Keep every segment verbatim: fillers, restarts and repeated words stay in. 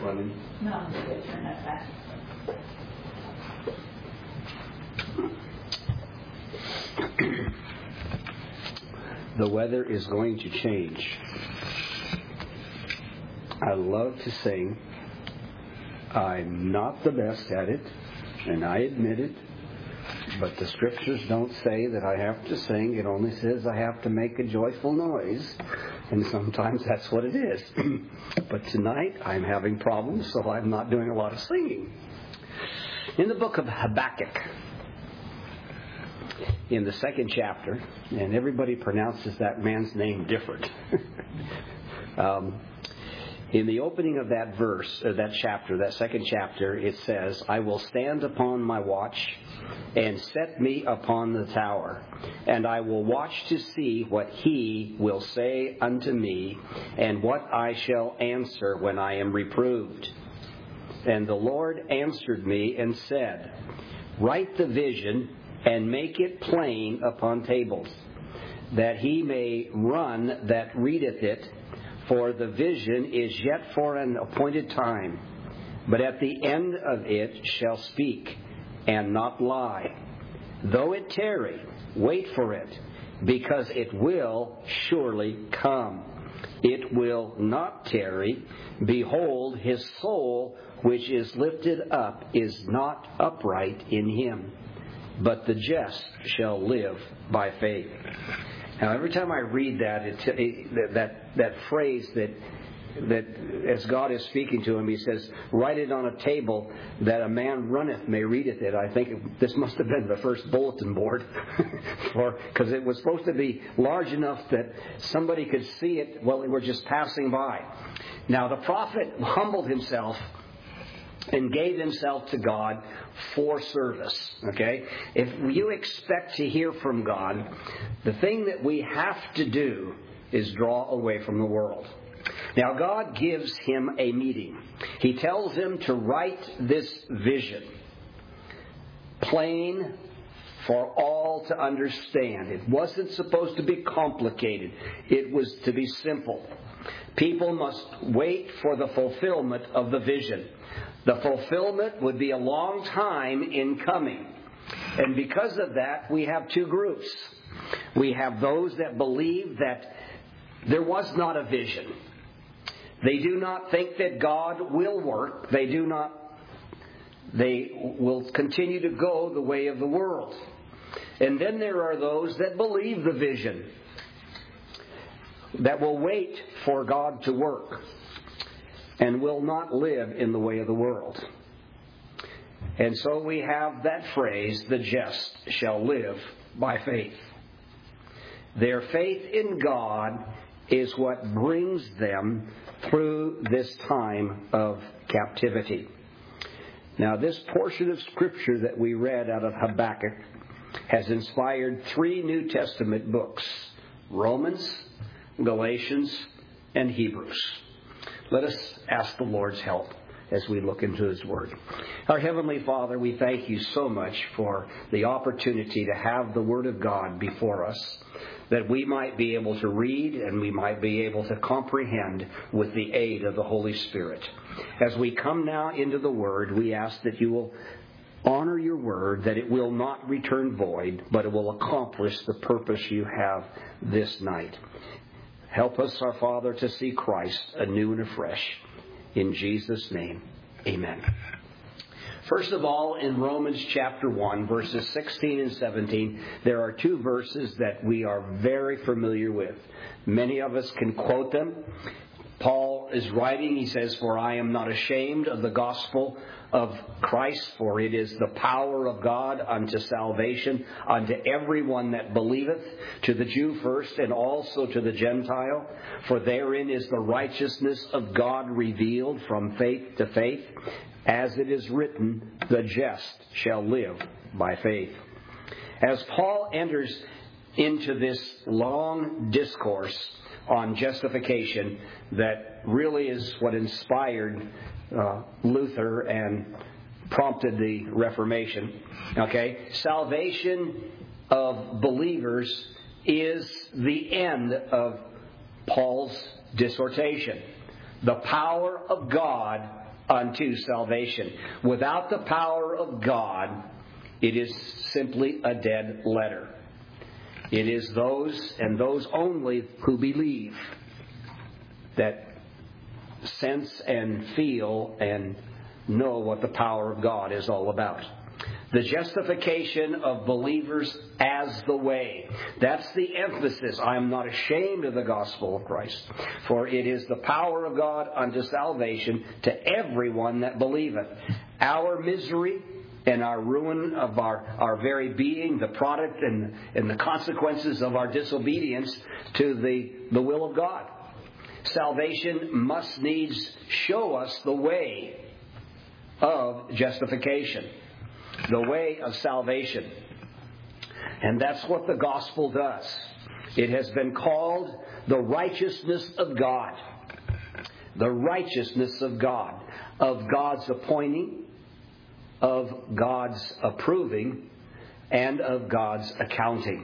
running? No, I'm just going to turn that back. The weather is going to change. I love to sing. I'm not the best at it, and I admit it. But the scriptures don't say that I have to sing. It only says I have to make a joyful noise. And sometimes that's what it is. But tonight I'm having problems, so I'm not doing a lot of singing. In the book of Habakkuk, in the second chapter, and everybody pronounces that man's name different. um, in the opening of that verse, or that chapter, that second chapter, it says, I will stand upon my watch and set me upon the tower, and I will watch to see what he will say unto me, and what I shall answer when I am reproved. And the Lord answered me and said, write the vision and make it plain upon tables, that he may run that readeth it, for the vision is yet for an appointed time, but at the end of it shall speak, and not lie. Though it tarry, wait for it, because it will surely come. It will not tarry. Behold, his soul which is lifted up is not upright in him, but the just shall live by faith. Now, every time I read that, it, it, that that phrase that that as God is speaking to him, he says, write it on a table that a man runneth may readeth it. I think this must have been the first bulletin board, for because it was supposed to be large enough that somebody could see it while they were just passing by. Now, the prophet humbled himself and gave himself to God for service. Okay? If you expect to hear from God, the thing that we have to do is draw away from the world. Now, God gives him a meeting. He tells him to write this vision plain for all to understand. It wasn't supposed to be complicated. It was to be simple. People must wait for the fulfillment of the vision. The fulfillment would be a long time in coming. And because of that, we have two groups. We have those that believe that there was not a vision. They do not think that God will work. They do not. They will continue to go the way of the world. And then there are those that believe the vision, that will wait for God to work and will not live in the way of the world. And so we have that phrase, the just shall live by faith. Their faith in God is what brings them through this time of captivity. Now, this portion of Scripture that we read out of Habakkuk has inspired three New Testament books, Romans, Galatians, and Hebrews. Let us ask the Lord's help as we look into His Word. Our Heavenly Father, we thank You so much for the opportunity to have the Word of God before us, that we might be able to read and we might be able to comprehend with the aid of the Holy Spirit. As we come now into the Word, we ask that You will honor Your Word, that it will not return void, but it will accomplish the purpose You have this night. Help us, our Father, to see Christ anew and afresh. In Jesus' name, amen. First of all, in Romans chapter one, verses sixteen and seventeen, there are two verses that we are very familiar with. Many of us can quote them. Paul is writing, he says, "For I am not ashamed of the gospel of Christ, for it is the power of God unto salvation, unto everyone that believeth, to the Jew first, and also to the Gentile. For therein is the righteousness of God revealed from faith to faith, as it is written, the just shall live by faith." As Paul enters into this long discourse on justification that really is what inspired uh, Luther and prompted the Reformation. Okay, salvation of believers is the end of Paul's dissertation. The power of God unto salvation. Without the power of God, it is simply a dead letter. It is those and those only who believe that sense and feel and know what the power of God is all about. The justification of believers as the way. That's the emphasis. I am not ashamed of the gospel of Christ, for it is the power of God unto salvation to everyone that believeth. Our misery and our ruin of our, our very being, the product and, and the consequences of our disobedience to the, the will of God. Salvation must needs show us the way of justification, the way of salvation. And that's what the gospel does. It has been called the righteousness of God. The righteousness of God. Of God's appointing, of God's approving, and of God's accounting.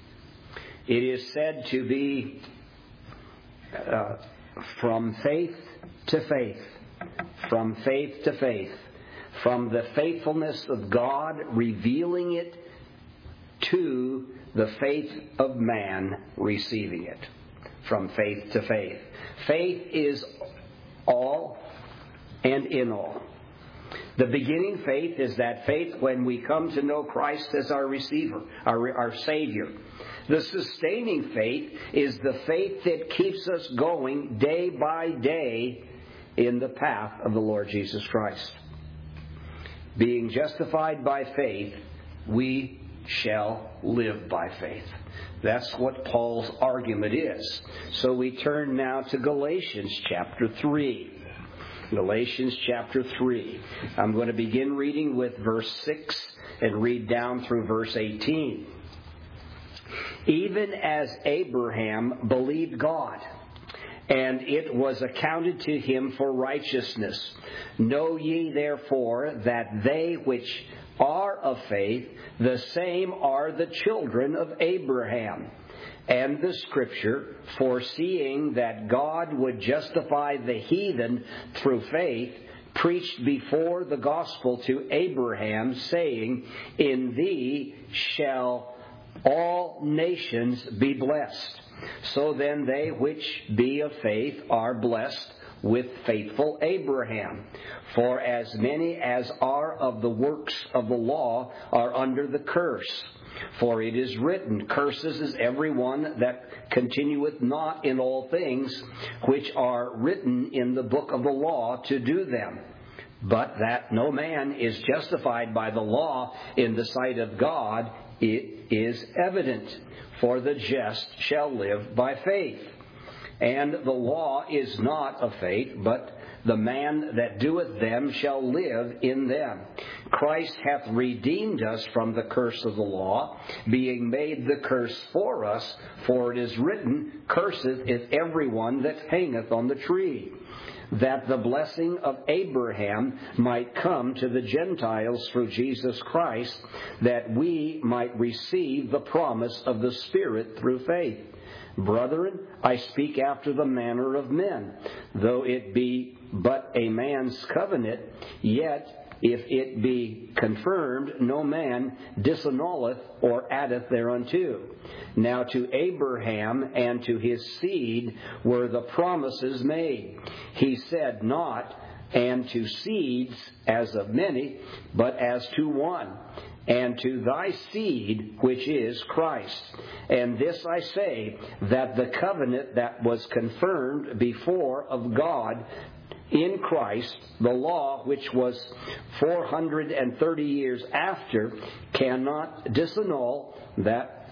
It is said to be uh, from faith to faith. From faith to faith. From the faithfulness of God revealing it to the faith of man receiving it. From faith to faith. Faith is all and in all. The beginning faith is that faith when we come to know Christ as our receiver, our, our Savior. The sustaining faith is the faith that keeps us going day by day in the path of the Lord Jesus Christ. Being justified by faith, we shall live by faith. That's what Paul's argument is. So we turn now to Galatians chapter three. Galatians chapter three. I'm going to begin reading with verse six and read down through verse eighteen. Even as Abraham believed God, and it was accounted to him for righteousness. Know ye therefore that they which are of faith, the same are the children of Abraham. And the Scripture, foreseeing that God would justify the heathen through faith, preached before the gospel to Abraham, saying, In thee shall all nations be blessed. So then they which be of faith are blessed with faithful Abraham. For as many as are of the works of the law are under the curse. For it is written, Curses is every one that continueth not in all things which are written in the book of the law to do them. But that no man is justified by the law in the sight of God, it is evident. For the just shall live by faith. And the law is not of faith, but the man that doeth them shall live in them. Christ hath redeemed us from the curse of the law, being made the curse for us. For it is written, Cursed is every one that hangeth on the tree, that the blessing of Abraham might come to the Gentiles through Jesus Christ, that we might receive the promise of the Spirit through faith. Brethren, I speak after the manner of men. Though it be but a man's covenant, yet if it be confirmed, no man disannulleth or addeth thereunto. Now to Abraham and to his seed were the promises made. He said not, and to seeds as of many, but as to one, and to thy seed, which is Christ. And this I say, that the covenant that was confirmed before of God in Christ, the law which was four hundred thirty years after, cannot disannul that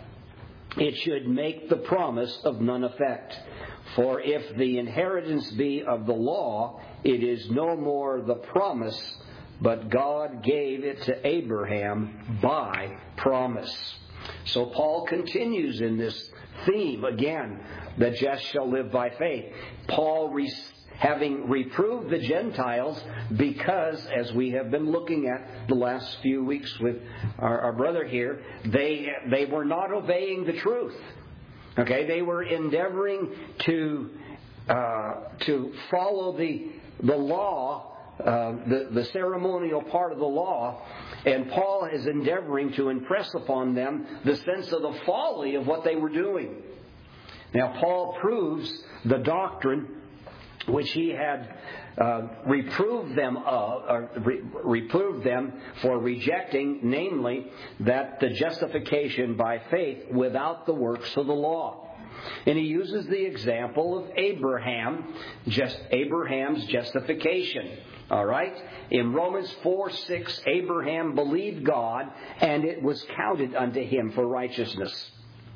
it should make the promise of none effect. For if the inheritance be of the law, it is no more the promise, but God gave it to Abraham by promise. So Paul continues in this theme again, the just shall live by faith. Paul, re- having reproved the Gentiles, because, as we have been looking at the last few weeks with our, our brother here, they they were not obeying the truth. Okay, they were endeavoring to uh, to follow the the law uh, the, the ceremonial part of the law, and Paul is endeavoring to impress upon them the sense of the folly of what they were doing. Now, Paul proves the doctrine which he had uh, reproved them of, or re- reproved them for rejecting, namely, that the justification by faith without the works of the law. And he uses the example of Abraham, just Abraham's justification. All right? In Romans four six, Abraham believed God, and it was counted unto him for righteousness.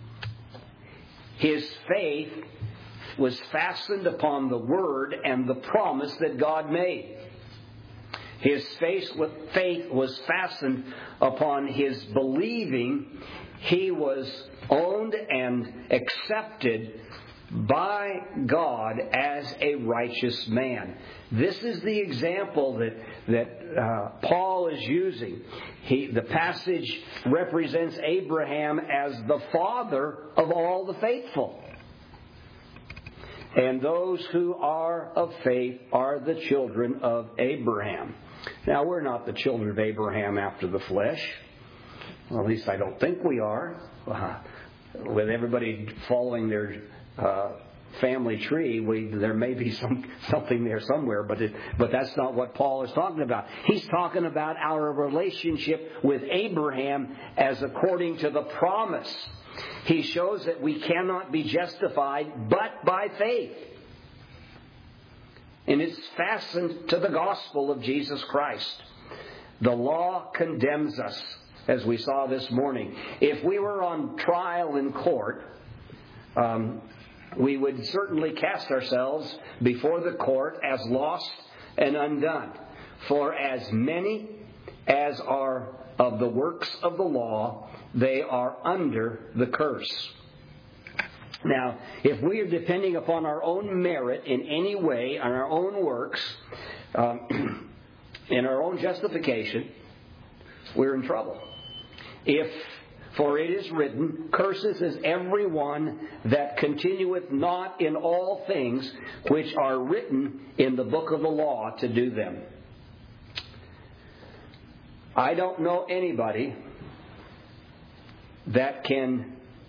His faith was fastened upon the word and the promise that God made. His faith was fastened upon his believing he was owned and accepted by God as a righteous man. This is the example that that uh, Paul is using. He, the passage represents Abraham as the father of all the faithful. And those who are of faith are the children of Abraham. Now, we're not the children of Abraham after the flesh. Well, at least I don't think we are. Uh, with everybody following their uh, family tree, we, there may be some something there somewhere, but it, but that's not what Paul is talking about. He's talking about our relationship with Abraham as according to the promise. He shows that we cannot be justified but by faith. And it's fastened to the gospel of Jesus Christ. The law condemns us, as we saw this morning. If we were on trial in court, um, we would certainly cast ourselves before the court as lost and undone. For as many as are of the works of the law, they are under the curse. Now, if we are depending upon our own merit in any way, on our own works, um, in our own justification, we're in trouble. If, for it is written, curses is every one that continueth not in all things which are written in the book of the law to do them. I don't know anybody that can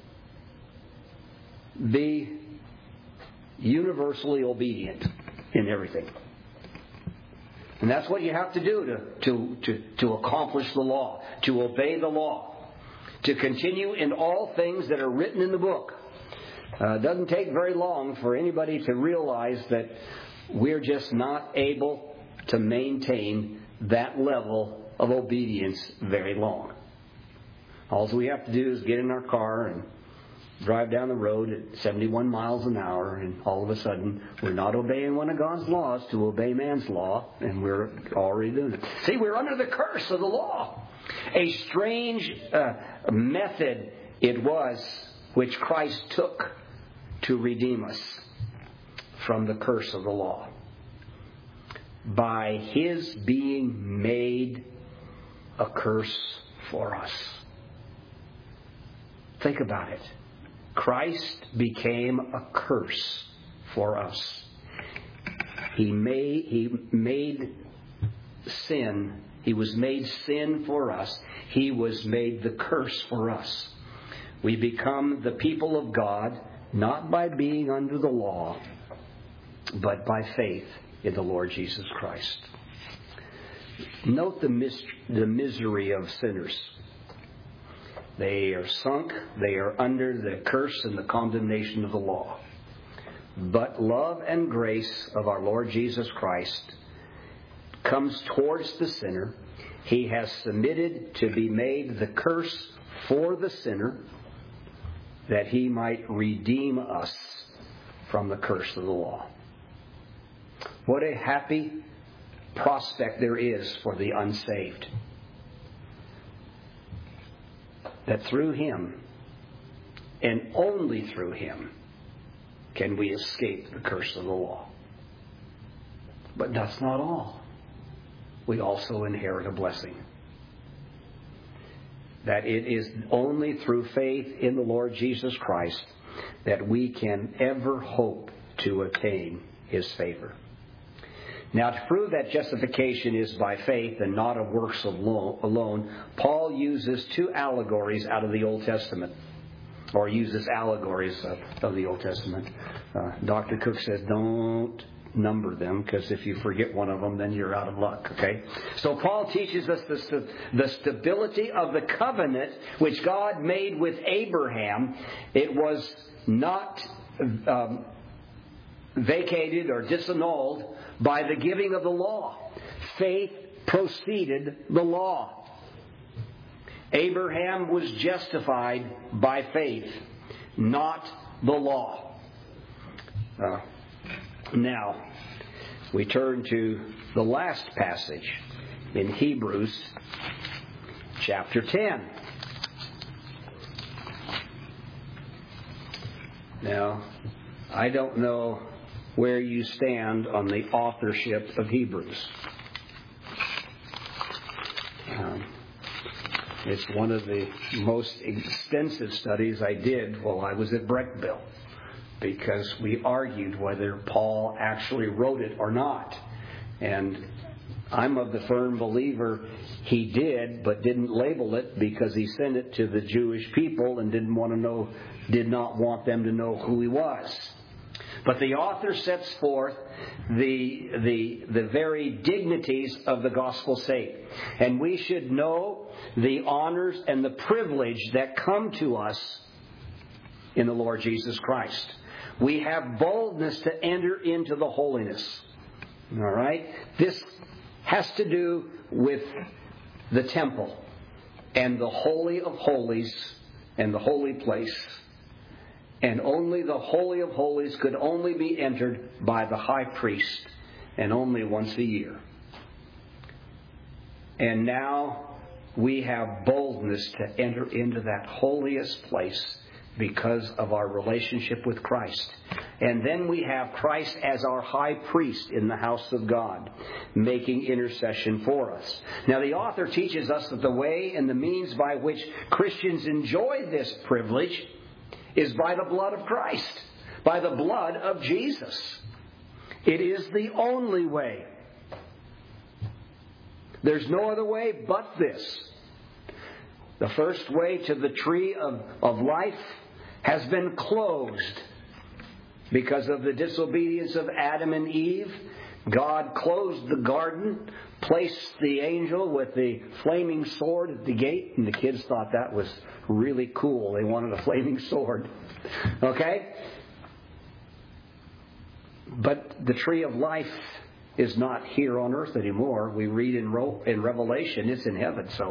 be universally obedient in everything. And that's what you have to do to, to, to, to accomplish the law, to obey the law, to continue in all things that are written in the book. Uh, it doesn't take very long for anybody to realize that we're just not able to maintain that level of obedience very long. All we have to do is get in our car and drive down the road at seventy-one miles an hour, and all of a sudden we're not obeying one of God's laws to obey man's law, and we're already doing it. See, we're under the curse of the law. A strange uh, method it was which Christ took to redeem us from the curse of the law. By His being made a curse for us. Think about it. Christ became a curse for us. He made, he made sin. He was made sin for us. He was made the curse for us. We become the people of God not by being under the law, but by faith in the Lord Jesus Christ. Note the, mis- the misery of sinners. They are sunk, they are under the curse and the condemnation of the law. But love and grace of our Lord Jesus Christ comes towards the sinner. He has submitted to be made the curse for the sinner, that He might redeem us from the curse of the law. What a happy prospect there is for the unsaved. That through Him, and only through Him, can we escape the curse of the law. But that's not all. We also inherit a blessing. That it is only through faith in the Lord Jesus Christ that we can ever hope to attain His favor. Now, to prove that justification is by faith and not of works alone, Paul uses two allegories out of the Old Testament, or uses allegories of, of the Old Testament. Uh, Doctor Cook says don't number them, because if you forget one of them, then you're out of luck, okay? So Paul teaches us the, the stability of the covenant which God made with Abraham. It was not um, vacated or disannulled by the giving of the law. Faith preceded the law. Abraham was justified by faith, not the law. Uh, now, we turn to the last passage in Hebrews chapter ten. Now, I don't know where you stand on the authorship of Hebrews. Um, it's one of the most extensive studies I did while I was at Breckville, because we argued whether Paul actually wrote it or not. And I'm of the firm believer he did, but didn't label it because he sent it to the Jewish people and didn't want to know, did not want them to know who he was. But the author sets forth the, the, the very dignities of the gospel's sake. And we should know the honors and the privilege that come to us in the Lord Jesus Christ. We have boldness to enter into the holiness. All right? This has to do with the temple and the Holy of Holies and the holy place. And only the Holy of Holies could only be entered by the high priest, and only once a year. And now we have boldness to enter into that holiest place because of our relationship with Christ. And then we have Christ as our high priest in the house of God, making intercession for us. Now, the author teaches us that the way and the means by which Christians enjoy this privilege is by the blood of Christ, by the blood of Jesus. It is the only way. There's no other way but this. The first way to the tree of, of life has been closed because of the disobedience of Adam and Eve. God closed the garden, placed the angel with the flaming sword at the gate, and the kids thought that was really cool. They wanted a flaming sword. Okay? But the tree of life is not here on earth anymore. We read in, in Revelation, it's in heaven. So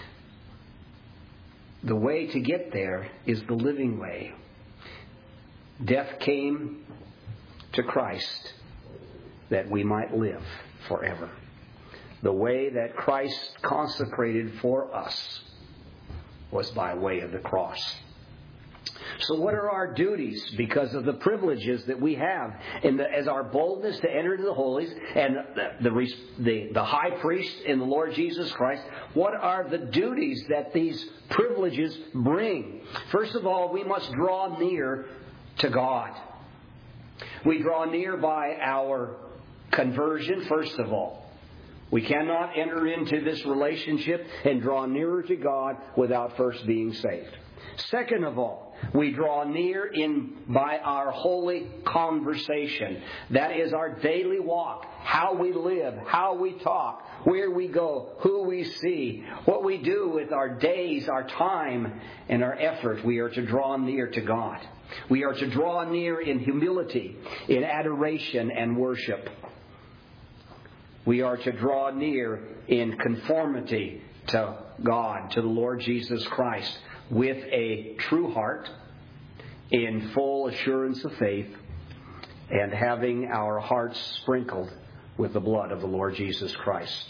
the way to get there is the living way. Death came to Christ that we might live forever. The way that Christ consecrated for us was by way of the cross. So what are our duties because of the privileges that we have in the, as our boldness to enter into the holies and the, the, the, the high priest in the Lord Jesus Christ? What are the duties that these privileges bring? First of all, we must draw near to God. We draw near by our conversion, first of all. We cannot enter into this relationship and draw nearer to God without first being saved. Second of all, we draw near in by our holy conversation. That is our daily walk, how we live, how we talk, where we go, who we see, what we do with our days, our time, and our effort. We are to draw near to God. We are to draw near in humility, in adoration and worship. We are to draw near in conformity to God, to the Lord Jesus Christ, with a true heart, in full assurance of faith, and having our hearts sprinkled with the blood of the Lord Jesus Christ.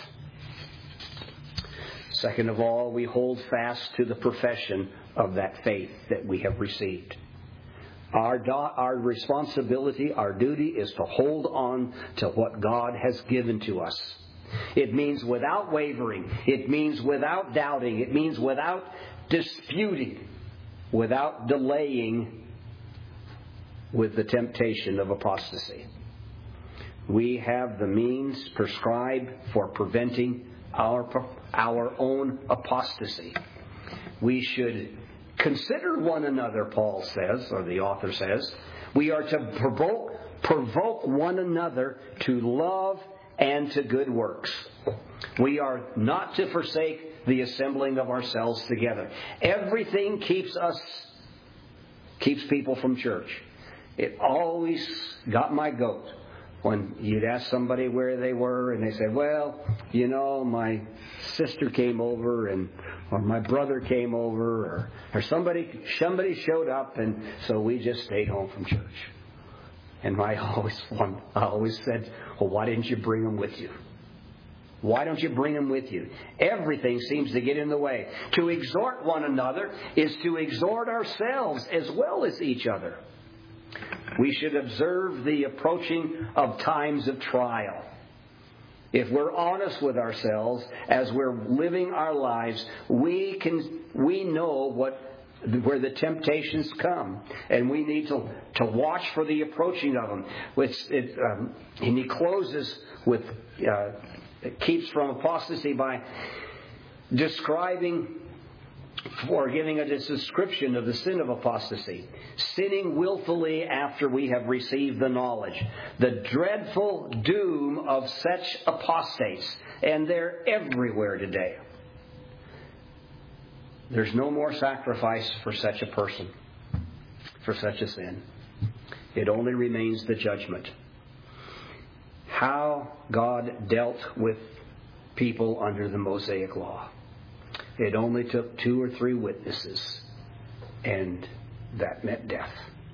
Second of all, we hold fast to the profession of that faith that we have received. Our, do- our responsibility, our duty is to hold on to what God has given to us. It means without wavering. It means without doubting. It means without disputing, without delaying with the temptation of apostasy. we have the means prescribed for preventing our, our own apostasy. We should consider one another, Paul says, or the author says. We are to provoke, provoke one another to love and to good works. We are not to forsake the assembling of ourselves together. Everything keeps us, keeps people from church. It always got my goat when you'd ask somebody where they were and they said, well, you know, my sister came over and or my brother came over or, or somebody somebody showed up and so we just stayed home from church. And I always I always said, well, why didn't you bring them with you? Why don't you bring them with you? Everything seems to get in the way. To exhort one another is to exhort ourselves as well as each other. We should observe the approaching of times of trial. If we're honest with ourselves as we're living our lives, we can we know what where the temptations come, and we need to to watch for the approaching of them. Which it, um, and he closes with uh, it keeps from apostasy by describing or giving a description of the sin of apostasy. Sinning willfully after we have received the knowledge. The dreadful doom of such apostates. And they're everywhere today. There's no more sacrifice for such a person, for such a sin. It only remains the judgment. How God dealt with people under the Mosaic Law. It only took two or three witnesses, and that meant death.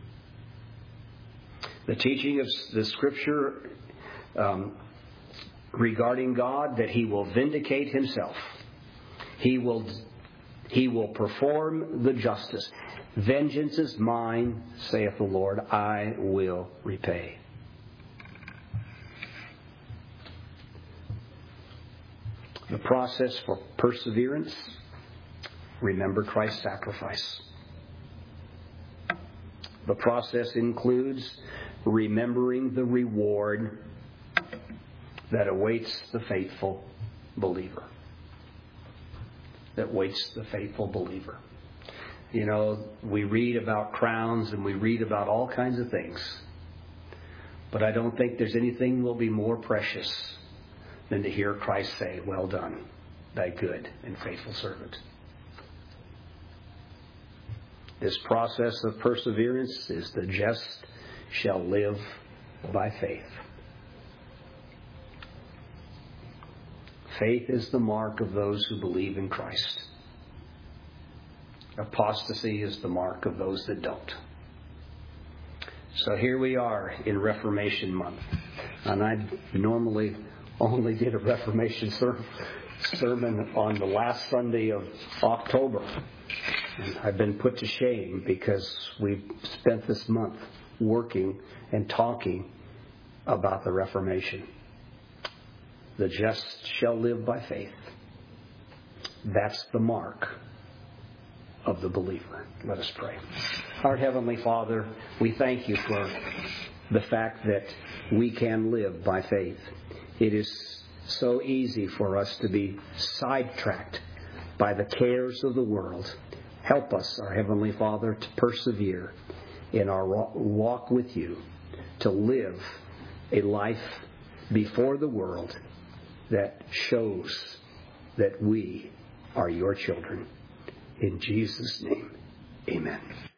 The teaching of the Scripture um, regarding God, that He will vindicate Himself. He will, He will perform the justice. Vengeance is mine, saith the Lord, I will repay. The process for perseverance, remember Christ's sacrifice. The process includes remembering the reward that awaits the faithful believer. That awaits the faithful believer. You know, we read about crowns and we read about all kinds of things. But I don't think there's anything that will be more precious than to hear Christ say, well done, thy good and faithful servant. This process of perseverance is the just shall live by faith. Faith is the mark of those who believe in Christ. Apostasy is the mark of those that don't. So here we are in Reformation Month. And I normally only did a Reformation ser- sermon on the last Sunday of October. And I've been put to shame because we've spent this month working and talking about the Reformation. The just shall live by faith. That's the mark of the believer. Let us pray. Our Heavenly Father, we thank you for the fact that we can live by faith. It is so easy for us to be sidetracked by the cares of the world. Help us, our Heavenly Father, to persevere in our walk with you, to live a life before the world that shows that we are your children. In Jesus' name, amen.